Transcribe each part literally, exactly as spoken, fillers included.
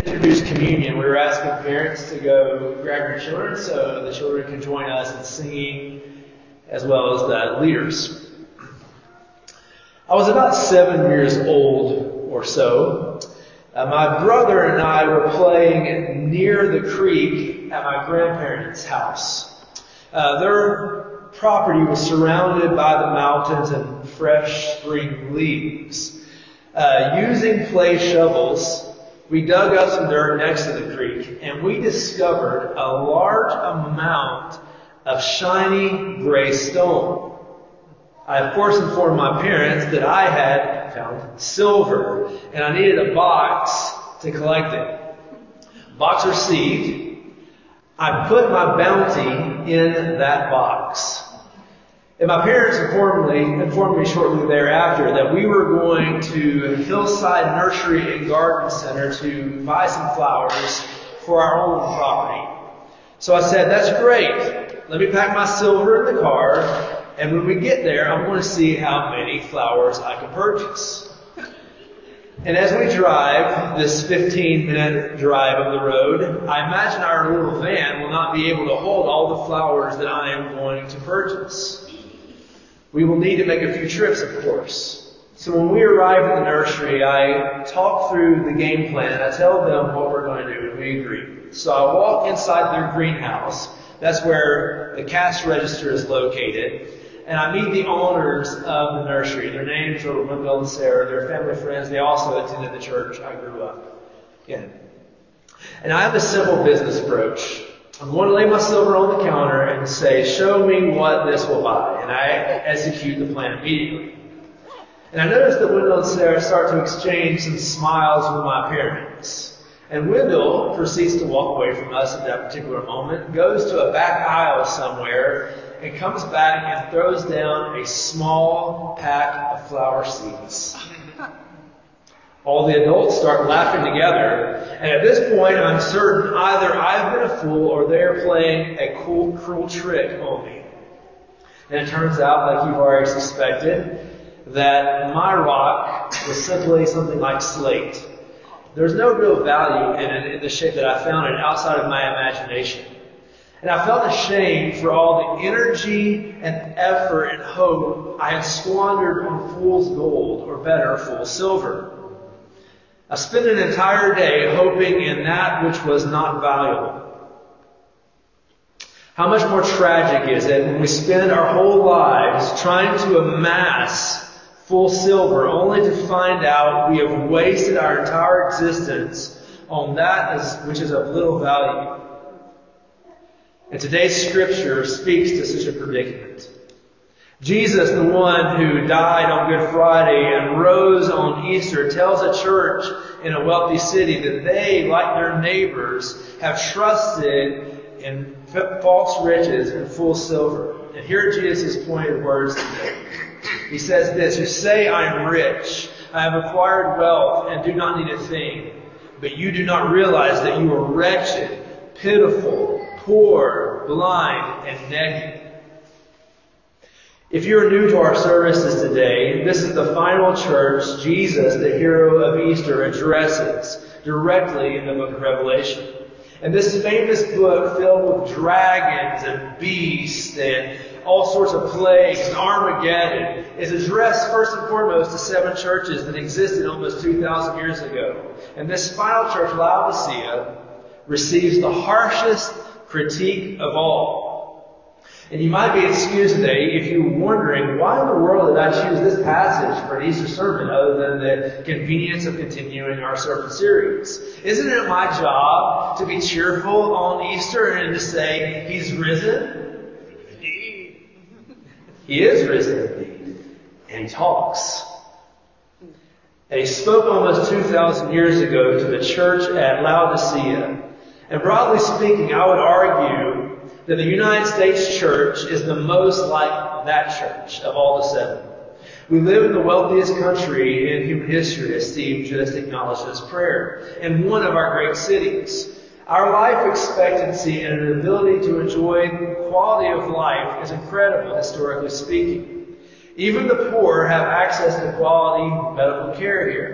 Introduce communion, we were asking parents to go grab your children so the children can join us in singing as well as the leaders. I was about seven years old or so. Uh, my brother and I were playing near the creek at my grandparents' house. Uh, their property was surrounded by the mountains and fresh spring leaves. Uh, using clay shovels, we dug up some dirt next to the creek, and we discovered a large amount of shiny gray stone. I, of course, informed my parents that I had found silver, and I needed a box to collect it. Box received. I put my bounty in that box. And my parents informed me, informed me shortly thereafter that we were going to Hillside Nursery and Garden Center to buy some flowers for our own property. So I said, that's great. Let me pack my silver in the car, and when we get there, I want to see how many flowers I can purchase. And as we drive this fifteen minute drive of the road, I imagine our little van will not be able to hold all the flowers that I am going to purchase. We will need to make a few trips, of course. So when we arrive at the nursery, I talk through the game plan and I tell them what we're going to do, and we agree. So I walk inside their greenhouse. That's where the cash register is located. And I meet the owners of the nursery. Their names are Wendell and Sarah. They're family friends. They also attended the church I grew up in. And I have a simple business approach. I'm going to lay my silver on the counter and say, show me what this will buy. And I execute the plan immediately. And I notice that Wendell and Sarah start to exchange some smiles with my parents. And Wendell proceeds to walk away from us at that particular moment, goes to a back aisle somewhere, and comes back and throws down a small pack of flower seeds. All the adults start laughing together, and at this point I'm certain either I've been a fool or they're playing a cool, cruel trick on me. And it turns out, like you've already suspected, that my rock was simply something like slate. There's no real value in it in the shape that I found it outside of my imagination. And I felt ashamed for all the energy and effort and hope I had squandered on fool's gold, or better, fool's silver. I spent an entire day hoping in that which was not valuable. How much more tragic is it when we spend our whole lives trying to amass full silver only to find out we have wasted our entire existence on that is, which is of little value. And today's scripture speaks to such a predicament. Jesus, the one who died on Good Friday and rose on Easter, tells a church in a wealthy city that they, like their neighbors, have trusted in false riches and full silver. And here are Jesus' pointed words today. He says this, "You say, I am rich, I have acquired wealth and do not need a thing. But you do not realize that you are wretched, pitiful, poor, blind, and naked." If you're new to our services today, this is the final church Jesus, the hero of Easter, addresses directly in the book of Revelation. And this famous book filled with dragons and beasts and all sorts of plagues and Armageddon is addressed first and foremost to seven churches that existed almost two thousand years ago. And this final church, Laodicea, receives the harshest critique of all. And you might be excused today if you're wondering, why in the world did I choose this passage for an Easter sermon other than the convenience of continuing our sermon series? Isn't it my job to be cheerful on Easter and to say, He's risen? Indeed. He is risen indeed. And He talks. And He spoke almost two thousand years ago to the church at Laodicea. And broadly speaking, I would argue that the United States church is the most like that church of all the seven. We live in the wealthiest country in human history, as Steve just acknowledged in his prayer, in one of our great cities. Our life expectancy and an ability to enjoy quality of life is incredible, historically speaking. Even the poor have access to quality medical care here.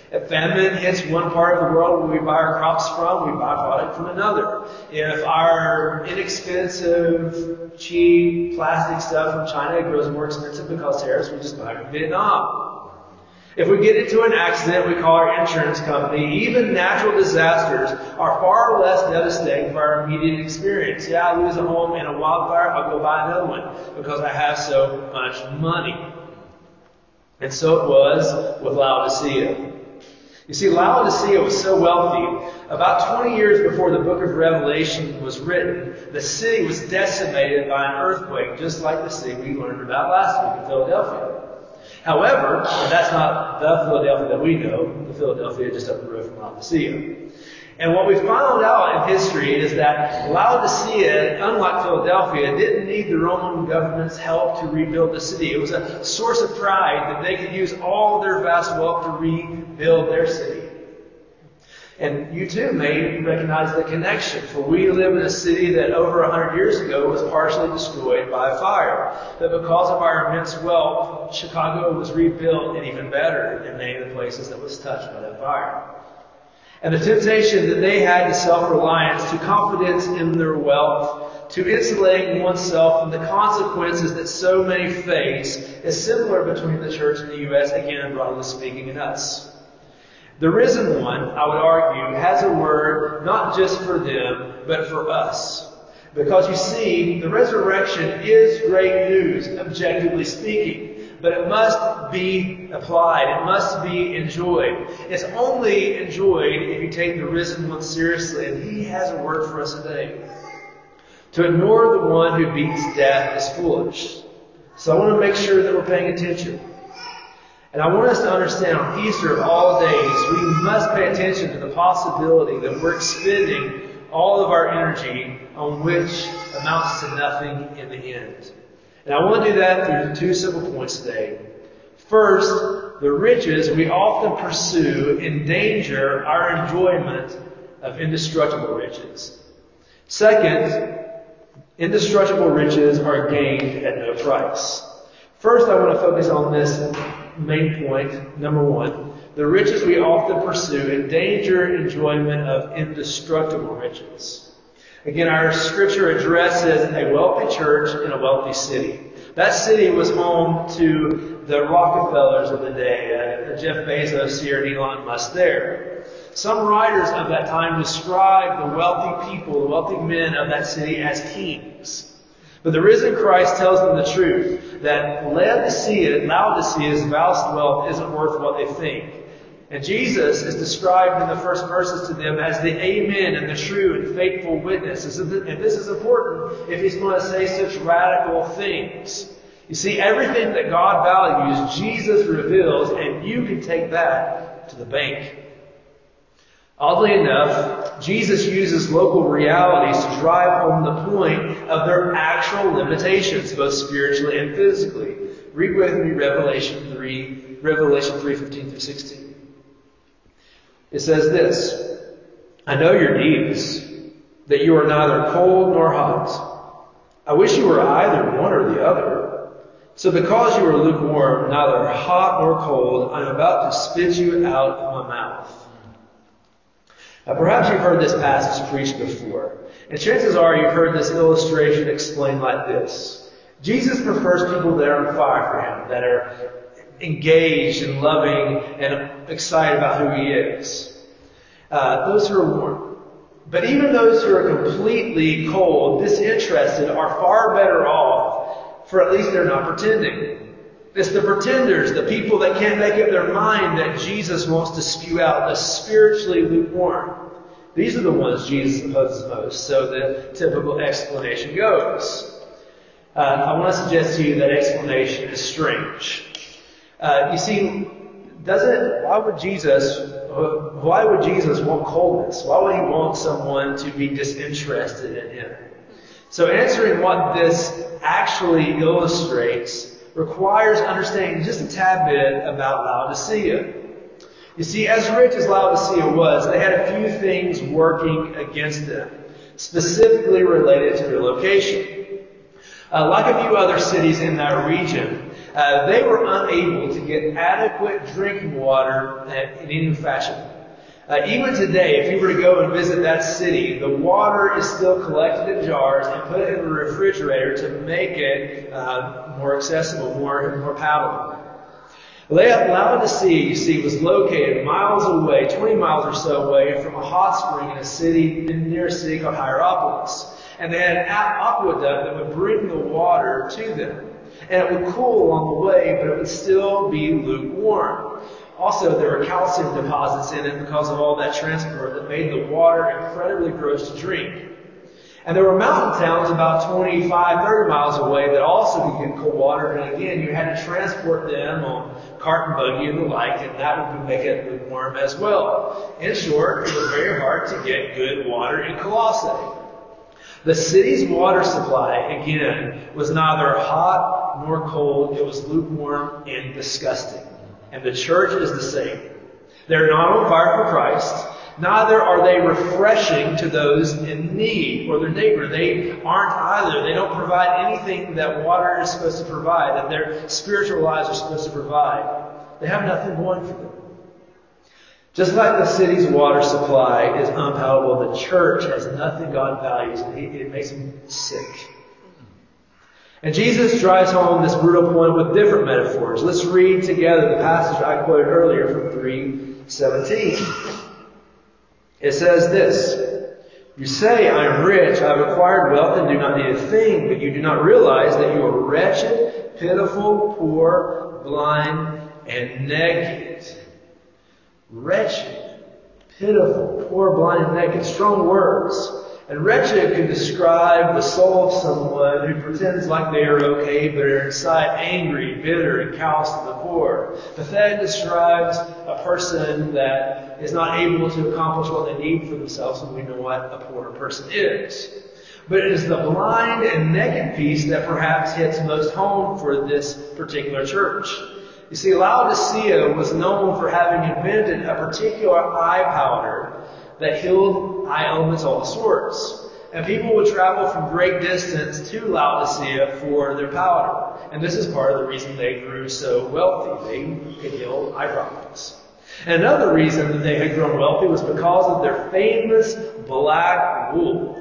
If famine hits one part of the world where we buy our crops from, we buy product from another. If our inexpensive, cheap, plastic stuff from China grows more expensive because tariffs, we just buy it from Vietnam. If we get into an accident, we call our insurance company. Even natural disasters are far less devastating for our immediate experience. Yeah, I lose a home in a wildfire, I'll go buy another one because I have so much money. And so it was with Laodicea. You see, Laodicea was so wealthy, about twenty years before the book of Revelation was written, the city was decimated by an earthquake, just like the city we learned about last week in Philadelphia. However, that's not the Philadelphia that we know, the Philadelphia just up the road from Laodicea. And what we found out in history is that Laodicea, unlike Philadelphia, didn't need the Roman government's help to rebuild the city. It was a source of pride that they could use all their vast wealth to rebuild their city. And you too may recognize the connection, for we live in a city that over a hundred years ago was partially destroyed by a fire. But because of our immense wealth, Chicago was rebuilt and even better than many of the places that was touched by that fire. And the temptation that they had to self-reliance, to confidence in their wealth, to insulating oneself from the consequences that so many face is similar between the church in the U S, again, broadly speaking, and us. The risen one, I would argue, has a word not just for them, but for us. Because you see, the resurrection is great news, objectively speaking. But it must be applied. It must be enjoyed. It's only enjoyed if you take the risen one seriously. And he has a word for us today. To ignore the one who beats death is foolish. So I want to make sure that we're paying attention. And I want us to understand on Easter of all days, we must pay attention to the possibility that we're expending all of our energy on which amounts to nothing in the end. And I want to do that through two simple points today. First, the riches we often pursue endanger our enjoyment of indestructible riches. Second, indestructible riches are gained at no price. First, I want to focus on this main point, number one. The riches we often pursue endanger enjoyment of indestructible riches. Again, our scripture addresses a wealthy church in a wealthy city. That city was home to the Rockefellers of the day, uh, Jeff Bezos here and Elon Musk there. Some writers of that time describe the wealthy people, the wealthy men of that city as kings. But the risen Christ tells them the truth, that Laodicea, Laodicea's vast wealth isn't worth what they think. And Jesus is described in the first verses to them as the Amen and the true and faithful witness. And this is important if he's going to say such radical things. You see, everything that God values, Jesus reveals, and you can take that to the bank. Oddly enough, Jesus uses local realities to drive home the point of their actual limitations, both spiritually and physically. Read with me Revelation three, Revelation three, fifteen through sixteen. It says this, I know your deeds, that you are neither cold nor hot. I wish you were either one or the other. So because you are lukewarm, neither hot nor cold, I am about to spit you out of my mouth. Now perhaps you've heard this passage preached before. And chances are you've heard this illustration explained like this. Jesus prefers people that are on fire for him, that are engaged and loving and excited about who he is. Uh, those who are warm. But even those who are completely cold, disinterested, are far better off, for at least they're not pretending. It's the pretenders, the people that can't make up their mind that Jesus wants to spew out, the spiritually lukewarm. These are the ones Jesus opposes most, so the typical explanation goes. Uh, I want to suggest to you that explanation is strange. Uh, you see, doesn't, why would Jesus, why would Jesus want coldness? Why would he want someone to be disinterested in him? So answering what this actually illustrates requires understanding just a tad bit about Laodicea. You see, as rich as Laodicea was, they had a few things working against them, specifically related to their location. Uh, like a few other cities in that region, Uh, they were unable to get adequate drinking water in any fashion. Uh, even today, if you were to go and visit that city, the water is still collected in jars and put in the refrigerator to make it uh, more accessible, more, more palatable. Laodicea, you see, was located miles away, twenty miles or so away from a hot spring in a city, near a city called Hierapolis. And they had an aqueduct that would bring the water to them. And it would cool along the way, but it would still be lukewarm. Also, there were calcium deposits in it because of all that transport that made the water incredibly gross to drink. And there were mountain towns about twenty-five, thirty miles away that also could get cold water. And again, you had to transport them on cart and buggy and the like, and that would make it lukewarm as well. In short, it was very hard to get good water in Colossae. The city's water supply, again, was neither hot nor cold. It was lukewarm and disgusting. And the church is the same. They're not on fire for Christ. Neither are they refreshing to those in need or their neighbor. They aren't either. They don't provide anything that water is supposed to provide, that their spiritual lives are supposed to provide. They have nothing going for them. Just like the city's water supply is unpalatable, the church has nothing God values, and it makes him sick. And Jesus drives home this brutal point with different metaphors. Let's read together the passage I quoted earlier from three seventeen. It says this: "You say, I am rich, I have acquired wealth and do not need a thing, but you do not realize that you are wretched, pitiful, poor, blind, and naked." Wretched, pitiful, poor, blind, and naked. Strong words. And wretched could describe the soul of someone who pretends like they are okay, but are inside angry, bitter, and callous to the core. Pathetic describes a person that is not able to accomplish what they need for themselves, and we know what a poor person is. But it is the blind and naked piece that perhaps hits most home for this particular church. You see, Laodicea was known for having invented a particular eye powder that healed eye ailments of all sorts. And people would travel from great distance to Laodicea for their powder. And this is part of the reason they grew so wealthy. They could heal eye problems. And another reason that they had grown wealthy was because of their famous black wool.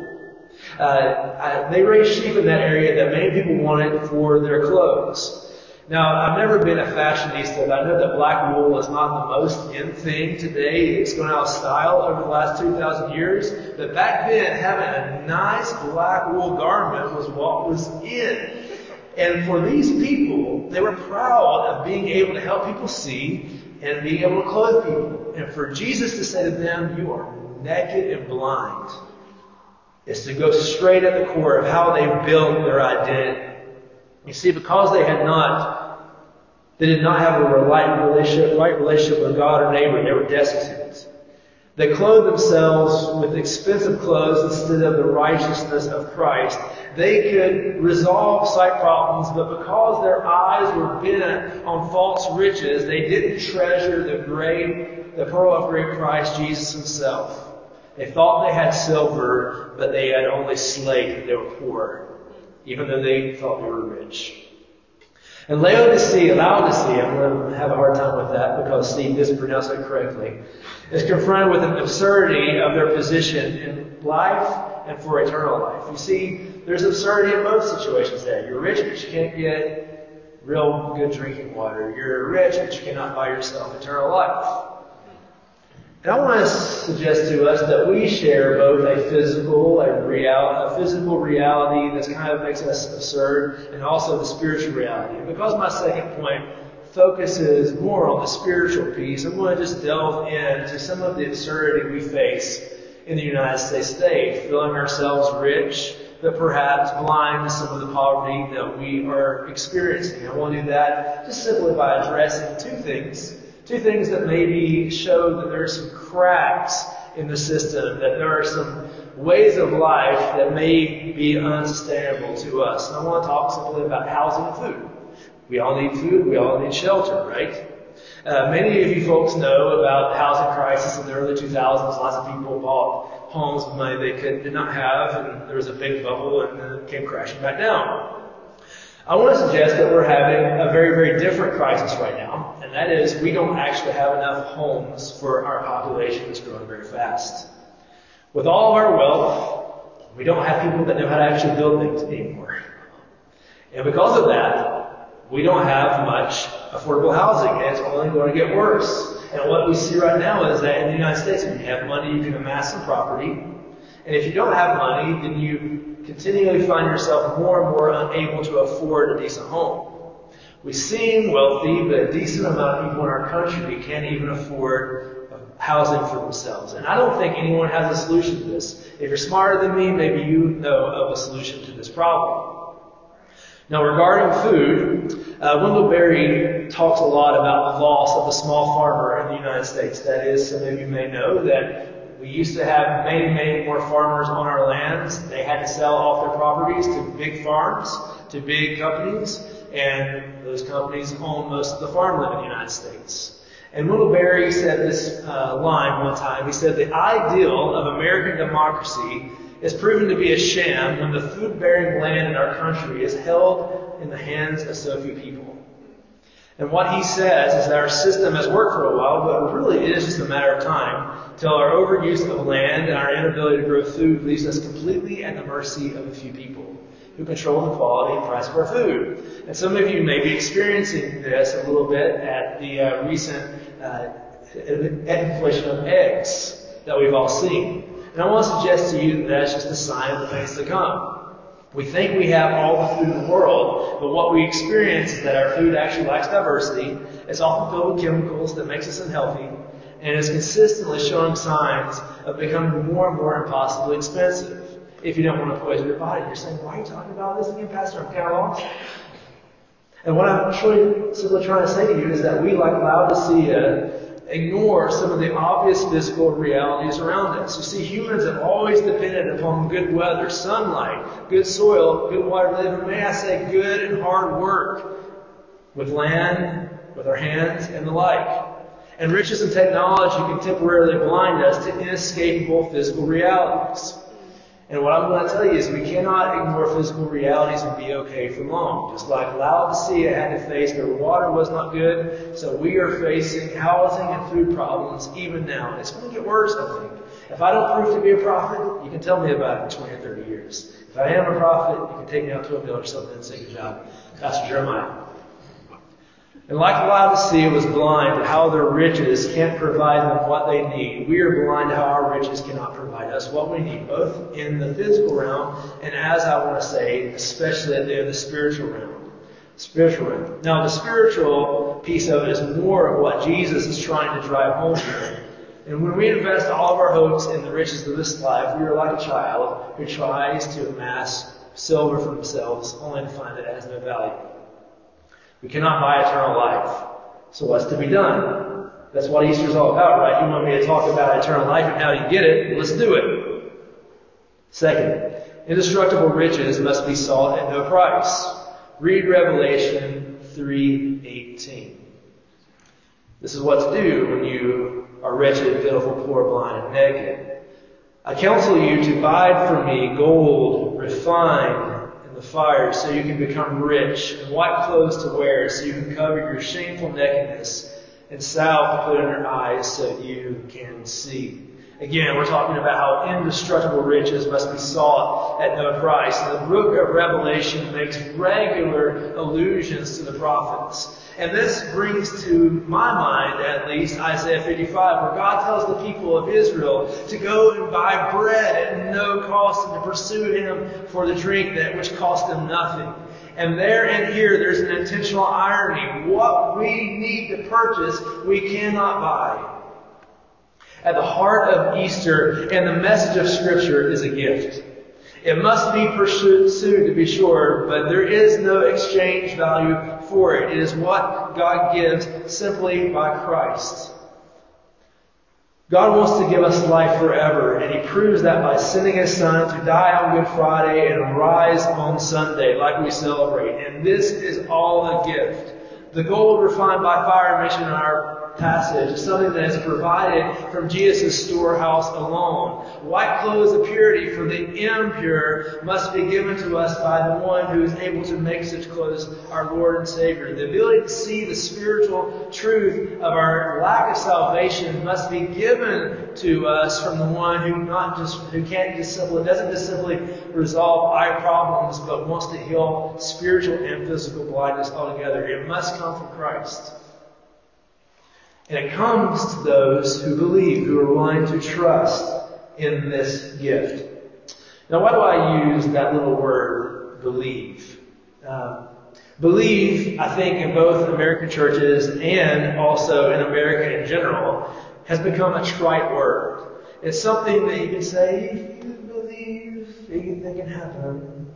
Uh, they raised sheep in that area that many people wanted for their clothes. Now, I've never been a fashionista, but I know that black wool is not the most in thing today. It's gone out of style over the last two thousand years. But back then, having a nice black wool garment was what was in. And for these people, they were proud of being able to help people see and being able to clothe people. And for Jesus to say to them, "You are naked and blind," is to go straight at the core of how they built their identity. You see, because they had not, they did not have a right relationship, right relationship with God or neighbor, they were destitute. They clothed themselves with expensive clothes instead of the righteousness of Christ. They could resolve sight problems, but because their eyes were bent on false riches, they didn't treasure the great, the pearl of great price, Jesus himself. They thought they had silver, but they had only slate and they were poor, even though they thought they were rich. And Laodicea, Laodicea, I'm going to have a hard time with that because Steve mispronounced it correctly, is confronted with an absurdity of their position in life and for eternal life. You see, there's absurdity in both situations there. You're rich, but you can't get real good drinking water. You're rich, but you cannot buy yourself eternal life. And I want to suggest to us that we share both a physical, a, real, a physical reality that kind of makes us absurd, and also the spiritual reality. And because my second point focuses more on the spiritual piece, I want to just delve into some of the absurdity we face in the United States today, feeling ourselves rich, but perhaps blind to some of the poverty that we are experiencing. I want to do that just simply by addressing two things. Two things that maybe show that there are some cracks in the system, that there are some ways of life that may be unsustainable to us. And I want to talk simply about housing and food. We all need food, we all need shelter, right? Uh, many of you folks know about the housing crisis in the early two thousands. Lots of people bought homes with money they could, did not have, and there was a big bubble, and then it came crashing back down. I want to suggest that we're having a very, very different crisis right now, and that is we don't actually have enough homes for our population that's growing very fast. With all of our wealth, we don't have people that know how to actually build things anymore. And because of that, we don't have much affordable housing, and it's only going to get worse. And what we see right now is that in the United States, if you have money, you can amass some property. And if you don't have money, then you continually find yourself more and more unable to afford a decent home. We seem wealthy, but a decent amount of people in our country can't even afford housing for themselves. And I don't think anyone has a solution to this. If you're smarter than me, maybe you know of a solution to this problem. Now, regarding food, uh, Wendell Berry talks a lot about the loss of the small farmer in the United States. That is, some of you may know that we used to have many, many more farmers on our lands. They had to sell off their properties to big farms, to big companies, and those companies own most of the farmland in the United States. And Wendell Berry said this uh, line one time. He said, "The ideal of American democracy is proven to be a sham when the food-bearing land in our country is held in the hands of so few people." And what he says is that our system has worked for a while, but it really is just a matter of time till our overuse of land and our inability to grow food leaves us completely at the mercy of a few people who control the quality and price of our food. And some of you may be experiencing this a little bit at the uh, recent uh, inflation of eggs that we've all seen. And I want to suggest to you that that's just a sign of the things to come. We think we have all the food in the world, but what we experience is that our food actually lacks diversity. It's often filled with chemicals that makes us unhealthy, and is consistently showing signs of becoming more and more impossibly expensive. If you don't want to poison your body, you're saying, "Why are you talking about this again, Pastor? I'm kind of lost." And what I'm truly simply trying to say to you is that we, like Laodicea, ignore some of the obvious physical realities around us. You see, humans have always depended upon good weather, sunlight, good soil, good water to live in. May I say, good and hard work with land, with our hands, and the like. And riches and technology can temporarily blind us to inescapable physical realities. And what I'm going to tell you is we cannot ignore physical realities and be okay for long. Just like Laodicea had to face their water was not good, so we are facing housing and food problems even now. It's going to get worse, I think. If I don't prove to be a prophet, you can tell me about it in twenty or thirty years. If I am a prophet, you can take me out to a mill or something and say, "Good job, Pastor Jeremiah." And like Laodicea was blind to how their riches can't provide them what they need, we are blind to how our riches cannot provide us what we need, both in the physical realm and, as I want to say, especially in the spiritual realm. Spiritual realm. Now, the spiritual piece of it is more of what Jesus is trying to drive home here. And when we invest all of our hopes in the riches of this life, we are like a child who tries to amass silver for themselves only to find that it has no value. We cannot buy eternal life. So what's to be done? That's what Easter's all about, right? You want me to talk about eternal life and how you get it? Let's do it. Second, indestructible riches must be sought at no price. Read Revelation three eighteen. This is what to do when you are wretched, pitiful, poor, blind, and naked. "I counsel you to buy from me gold refined the fire so you can become rich, and white clothes to wear so you can cover your shameful nakedness, and salve to put in your eyes so you can see." Again, we're talking about how indestructible riches must be sought at no price. And the book of Revelation makes regular allusions to the prophets. And this brings to my mind, at least, Isaiah fifty-five, where God tells the people of Israel to go and buy bread at no cost and to pursue Him for the drink that which cost them nothing. And there and here, there's an intentional irony. What we need to purchase, we cannot buy. At the heart of Easter and the message of Scripture is a gift. It must be pursued to be sure, but there is no exchange value for it. It is what God gives simply by Christ. God wants to give us life forever, and He proves that by sending His Son to die on Good Friday and rise on Sunday, like we celebrate. And this is all a gift. The gold refined by fire mentioned in our passage is something that is provided from Jesus' storehouse alone. White clothes of purity for the impure must be given to us by the one who is able to make such clothes, our Lord and Savior. The ability to see the spiritual truth of our lack of salvation must be given to us from the one who not just who can't just simply doesn't just simply resolve eye problems, but wants to heal spiritual and physical blindness altogether. It must come from Christ. And it comes to those who believe, who are willing to trust in this gift. Now, why do I use that little word, believe? Um, believe, I think, in both American churches and also in America in general, has become a trite word. It's something that you can say, if you believe, anything can happen.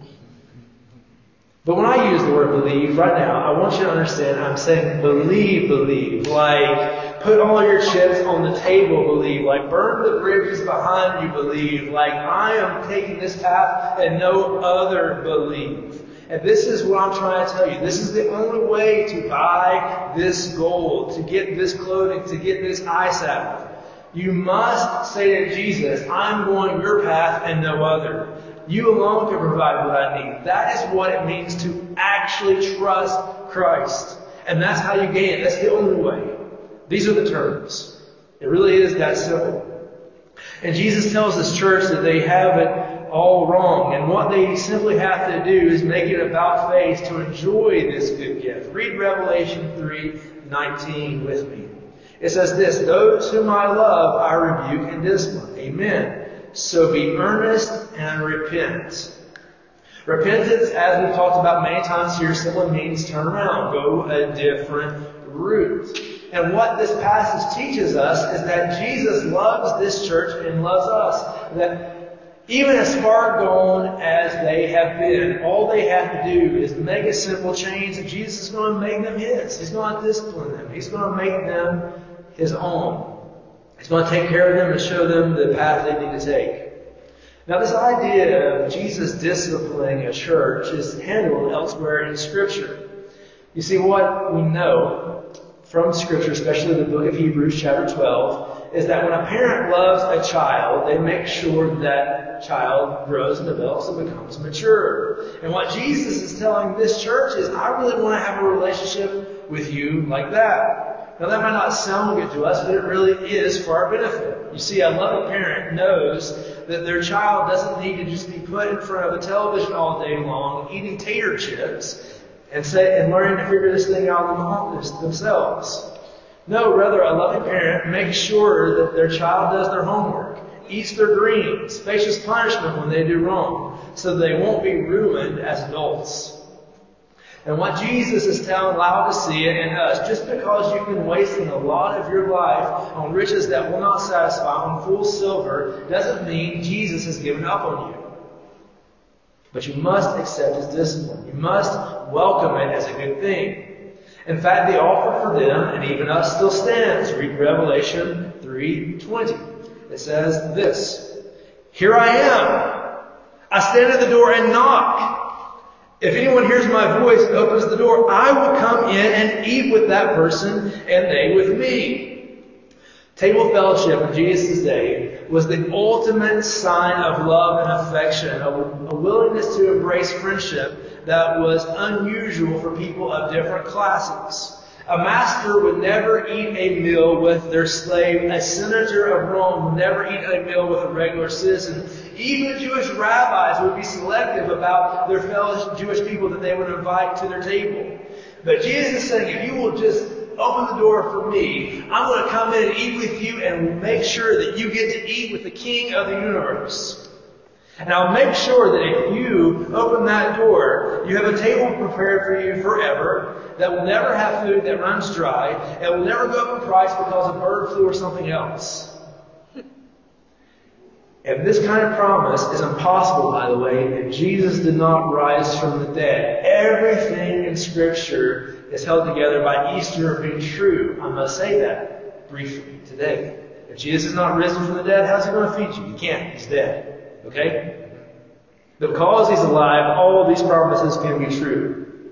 But when I use the word believe right now, I want you to understand I'm saying believe, believe. Like put all your chips on the table, believe. Like burn the bridges behind you, believe. Like I am taking this path and no other, believe. And this is what I'm trying to tell you. This is the only way to buy this gold, to get this clothing, to get this eye salve. You must say to Jesus, I'm going your path and no other. You alone can provide what I need. That is what it means to actually trust Christ. And that's how you gain it. That's the only way. These are the terms. It really is that simple. And Jesus tells this church that they have it all wrong. And what they simply have to do is make it about faith to enjoy this good gift. Read Revelation three nineteen with me. It says this, those whom I love, I rebuke and discipline. Amen. So be earnest and repent. Repentance, as we've talked about many times here, simply means turn around, go a different route. And what this passage teaches us is that Jesus loves this church and loves us. That even as far gone as they have been, all they have to do is make a simple change, and Jesus is going to make them His. He's going to discipline them. He's going to make them His own. He's going to take care of them and show them the path they need to take. Now, this idea of Jesus disciplining a church is handled elsewhere in Scripture. You see, what we know from Scripture, especially the book of Hebrews chapter twelve, is that when a parent loves a child, they make sure that child grows and develops and becomes mature. And what Jesus is telling this church is, I really want to have a relationship with you like that. Now that might not sound good to us, but it really is for our benefit. You see, a loving parent knows that their child doesn't need to just be put in front of a television all day long, eating tater chips, and say and learning to figure this thing out themselves. No, rather, a loving parent makes sure that their child does their homework, eats their greens, faces punishment when they do wrong, so they won't be ruined as adults. And what Jesus is telling Laodicea and us, just because you've been wasting a lot of your life on riches that will not satisfy, on fool silver, doesn't mean Jesus has given up on you. But you must accept His discipline. You must welcome it as a good thing. In fact, the offer for them, and even us, still stands. Read Revelation three twenty. It says this, Here I am. I stand at the door and knock. If anyone hears my voice and opens the door, I will come in and eat with that person and they with me. Table fellowship in Jesus' day was the ultimate sign of love and affection, a, a willingness to embrace friendship that was unusual for people of different classes. A master would never eat a meal with their slave. A senator of Rome would never eat a meal with a regular citizen. Even Jewish rabbis would be selective about their fellow Jewish people that they would invite to their table. But Jesus is saying, if you will just open the door for me, I'm going to come in and eat with you and make sure that you get to eat with the King of the universe. And I'll make sure that if you open that door, you have a table prepared for you forever that will never have food that runs dry. It will never go up in price because of bird flu or something else. And this kind of promise is impossible, by the way, if Jesus did not rise from the dead. Everything in Scripture is held together by Easter being true. I must say that briefly today. If Jesus is not risen from the dead, how's He going to feed you? He can't. He's dead. Okay? But because He's alive, all of these promises can be true.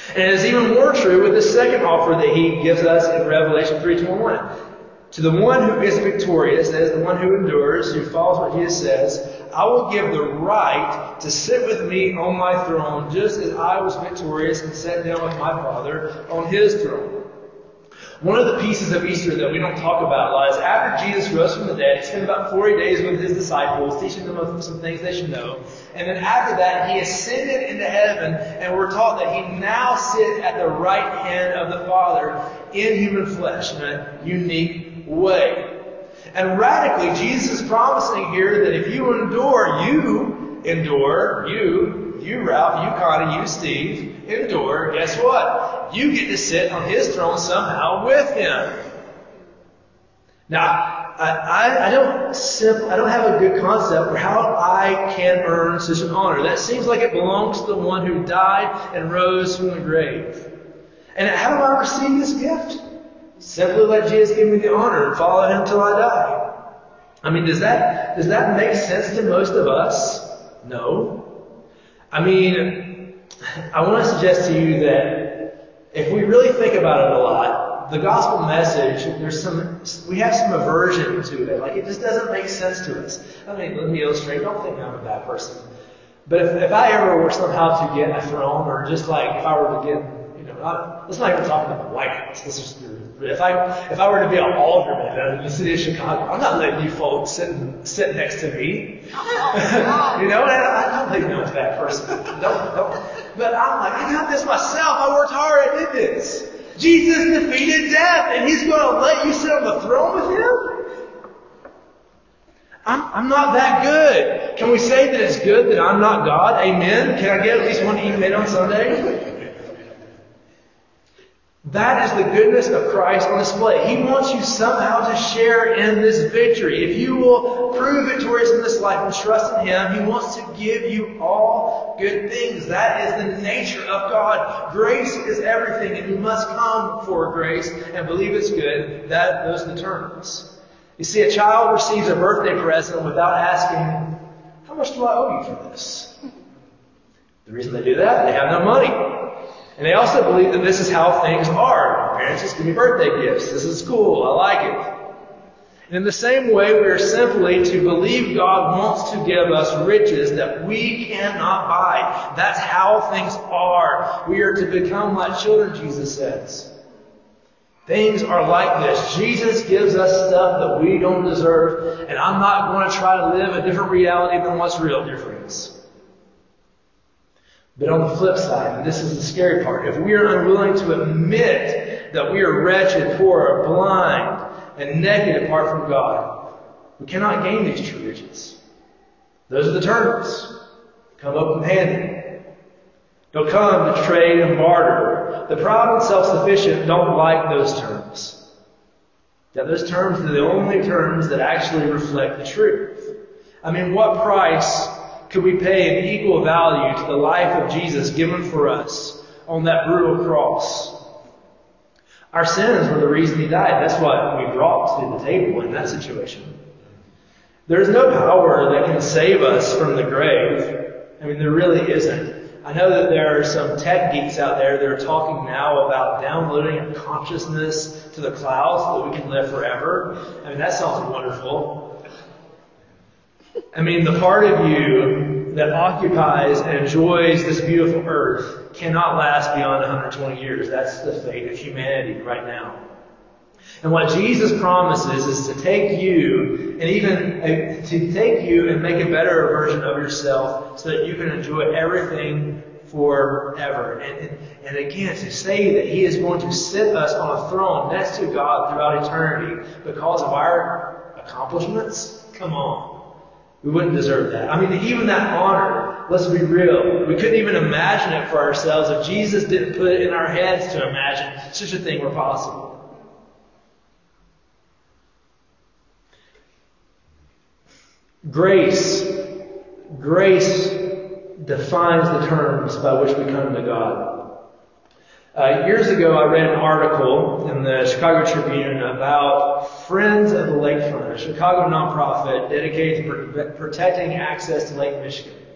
And it is even more true with the second offer that he gives us in Revelation three twenty-one. To the one who is victorious, that is the one who endures, who follows what Jesus says, I will give the right to sit with me on my throne, just as I was victorious and sat down with my Father on his throne. One of the pieces of Easter that we don't talk about a lot is after Jesus rose from the dead, he spent about forty days with his disciples, teaching them some things they should know. And then after that, he ascended into heaven, and we're taught that he now sits at the right hand of the Father in human flesh in a unique way. And radically, Jesus is promising here that if you endure, you endure, you, you Ralph, you Connie, you Steve, endure, guess what? You get to sit on his throne somehow with him. Now, I, I, I don't simp, I don't have a good concept for how I can earn such an honor. That seems like it belongs to the one who died and rose from the grave. And how do I receive this gift? Simply let Jesus give me the honor and follow him till I die. I mean, does that does that make sense to most of us? No. I mean, I want to suggest to you that if we really think about it a lot, the gospel message, there's some, we have some aversion to it. Like, it just doesn't make sense to us. I mean, let me illustrate. Don't think I'm a bad person. But if, if I ever were somehow to get a throne, or just like if I were to get, you know, not, let's not even talk about the White House. Let's just, if I if I were to be an alderman in the city of Chicago, I'm not letting you folks sit sit next to me. You know, and I don't think I'm a bad person. Don't don't. But I'm like, I got this myself. I worked hard. I did this. Jesus defeated death, and he's going to let you sit on the throne with him? I'm, I'm not that good. Can we say that it's good that I'm not God? Amen? Can I get at least one amen on Sunday? That is the goodness of Christ on display. He wants you somehow to share in this victory. If you will prove victorious in this life and trust in him, he wants to give you all good things. That is the nature of God. Grace is everything, and you must come for grace and believe it's good. That those are the terms. You see, a child receives a birthday present without asking, how much do I owe you for this? The reason they do that, they have no money. And they also believe that this is how things are. My parents just give me birthday gifts. This is cool. I like it. And in the same way, we are simply to believe God wants to give us riches that we cannot buy. That's how things are. We are to become like children, Jesus says. Things are like this. Jesus gives us stuff that we don't deserve, and I'm not going to try to live a different reality than what's real, dear friends. But on the flip side, and this is the scary part, if we are unwilling to admit that we are wretched, poor, blind, and naked apart from God, we cannot gain these true riches. Those are the terms. Come open-handed. Don't come to trade and barter. The proud and self-sufficient don't like those terms. Yet those terms are the only terms that actually reflect the truth. I mean, what price could we pay an equal value to the life of Jesus given for us on that brutal cross? Our sins were the reason he died. That's what we brought to the table in that situation. There's no power that can save us from the grave. I mean, there really isn't. I know that there are some tech geeks out there that are talking now about downloading our consciousness to the clouds so that we can live forever. I mean, that sounds wonderful. I mean, the part of you that occupies and enjoys this beautiful earth cannot last beyond one hundred twenty years. That's the fate of humanity right now. And what Jesus promises is to take you and even uh, to take you and make a better version of yourself so that you can enjoy everything forever. And, and, and again, to say that he is going to sit us on a throne next to God throughout eternity because of our accomplishments? Come on. We wouldn't deserve that. I mean, even that honor, let's be real. We couldn't even imagine it for ourselves if Jesus didn't put it in our heads to imagine such a thing were possible. Grace. Grace defines the terms by which we come to God. Uh, years ago, I read an article in the Chicago Tribune about Friends of the Lakefront, a Chicago nonprofit dedicated to pr- protecting access to Lake Michigan.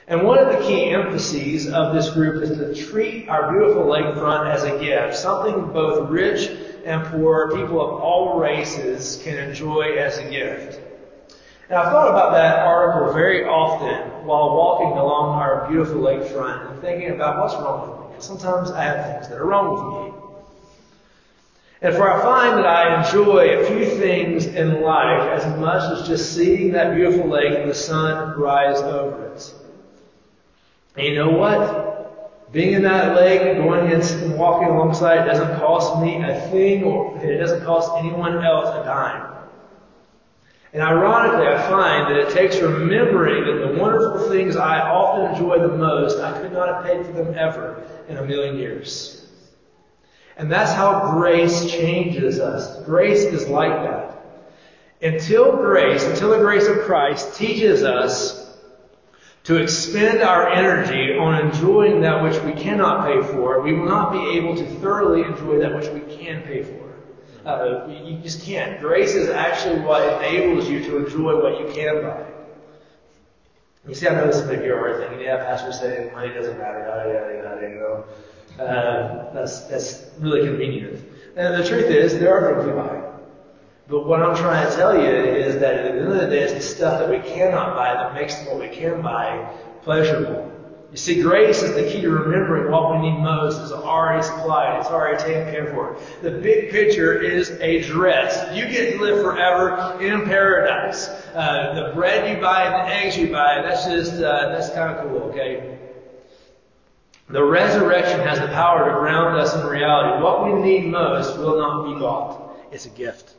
And one of the key emphases of this group is to treat our beautiful lakefront as a gift, something both rich and poor, people of all races can enjoy as a gift. And I've thought about that article very often while walking along our beautiful lakefront and thinking about what's wrong with me. Because sometimes I have things that are wrong with me. And for I find that I enjoy a few things in life as much as just seeing that beautiful lake and the sun rise over it. And you know what? Being in that lake, going in and walking alongside, it doesn't cost me a thing, or it doesn't cost anyone else a dime. And ironically, I find that it takes remembering that the wonderful things I often enjoy the most, I could not have paid for them ever in a million years. And that's how grace changes us. Grace is like that. Until grace, until the grace of Christ teaches us to expend our energy on enjoying that which we cannot pay for, we will not be able to thoroughly enjoy that which we can pay for. Uh, you just can't. Grace is actually what enables you to enjoy what you can buy. You see, I know this is a big hard thing. Yeah, Pastor saying money doesn't matter. Yada, yada, yada, you know. Uh, that's, that's really convenient. And the truth is, there are things we buy. But what I'm trying to tell you is that at the end of the day, it's the stuff that we cannot buy that makes what we can buy pleasurable. You see, grace is the key to remembering what we need most is already supplied. It's already taken care for. The big picture is a dress. You get to live forever in paradise. Uh, the bread you buy and the eggs you buy, that's just, uh, that's kind of cool, okay? The resurrection has the power to ground us in reality. What we need most will not be bought. It's a gift.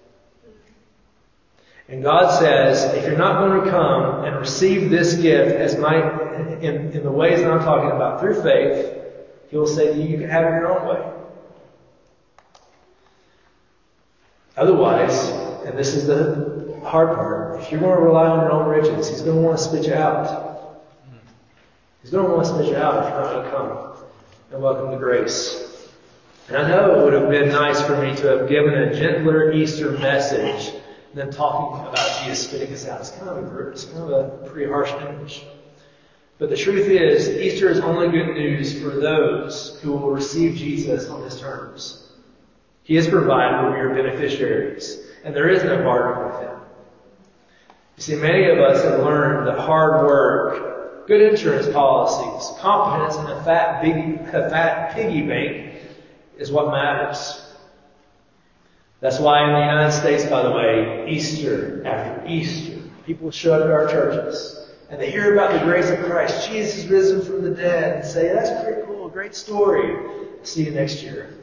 And God says, if you're not going to come and receive this gift as my, in, in the ways that I'm talking about, through faith, He will say to you, you can have it your own way. Otherwise, and this is the hard part, if you're going to rely on your own riches, He's going to want to spit you out. He's going to want to spit you out if you're not going to come and welcome the grace. And I know it would have been nice for me to have given a gentler Easter message than talking about Jesus spitting us out. It's kind of a, it's kind of a pretty harsh image. But the truth is, Easter is only good news for those who will receive Jesus on His terms. He has provided we are beneficiaries, and there is no bargain with Him. You see, many of us have learned that hard work, good insurance policies, competence, and a fat, big, a fat piggy bank is what matters. That's why in the United States, by the way, Easter after Easter, people show up at our churches and they hear about the grace of Christ. Jesus is risen from the dead and say, that's pretty cool, great story. See you next year.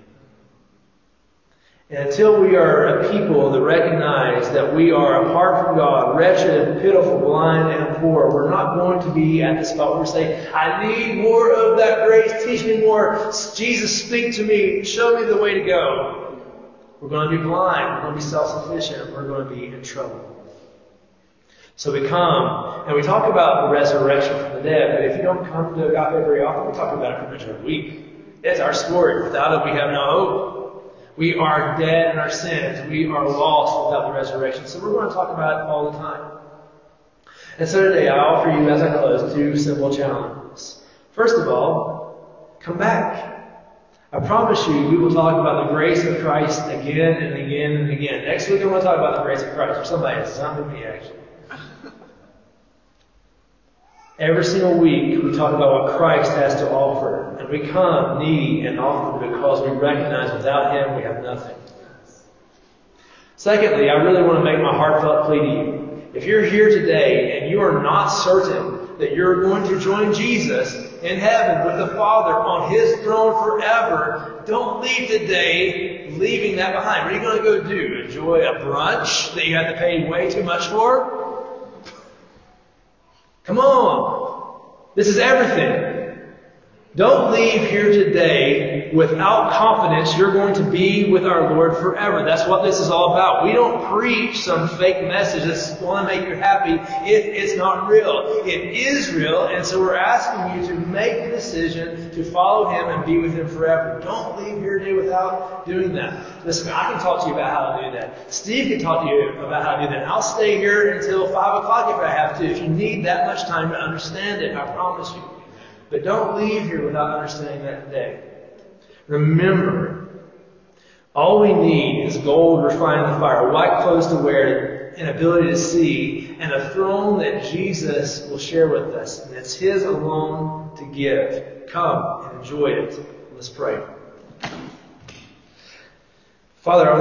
And until we are a people that recognize that we are apart from God, wretched, pitiful, blind, and poor, we're not going to be at the spot where we say, I need more of that grace. Teach me more. Jesus, speak to me. Show me the way to go. We're going to be blind. We're going to be self-sufficient. We're going to be in trouble. So we come and we talk about the resurrection from the dead. But if you don't come to Agape very often, we talk about it pretty much every week. It's our story. Without it, we have no hope. We are dead in our sins. We are lost without the resurrection. So we're going to talk about it all the time. And so today I offer you, as I close, two simple challenges. First of all, come back. I promise you, we will talk about the grace of Christ again and again and again. Next week, I want to talk about the grace of Christ. Or somebody, it's not with me, actually. Every single week, we talk about what Christ has to offer. And we come needy and offer because we recognize without Him, we have nothing. Secondly, I really want to make my heartfelt plea to you. If you're here today and you are not certain that you're going to join Jesus in heaven with the Father on His throne forever, don't leave today leaving that behind. What are you going to go do? Enjoy a brunch that you have to pay way too much for? Come on. This is everything. Don't leave here today without confidence you're going to be with our Lord forever. That's what this is all about. We don't preach some fake message that's going to make you happy. It, it's not real. It is real, and so we're asking you to make a decision to follow Him and be with Him forever. Don't leave here today without doing that. Listen, I can talk to you about how to do that. Steve can talk to you about how to do that. I'll stay here until five o'clock if I have to, if you need that much time to understand it. I promise you. But don't leave here without understanding that today. Remember, all we need is gold refined in the fire, white clothes to wear, an ability to see, and a throne that Jesus will share with us. And it's His alone to give. Come and enjoy it. Let's pray. Father, I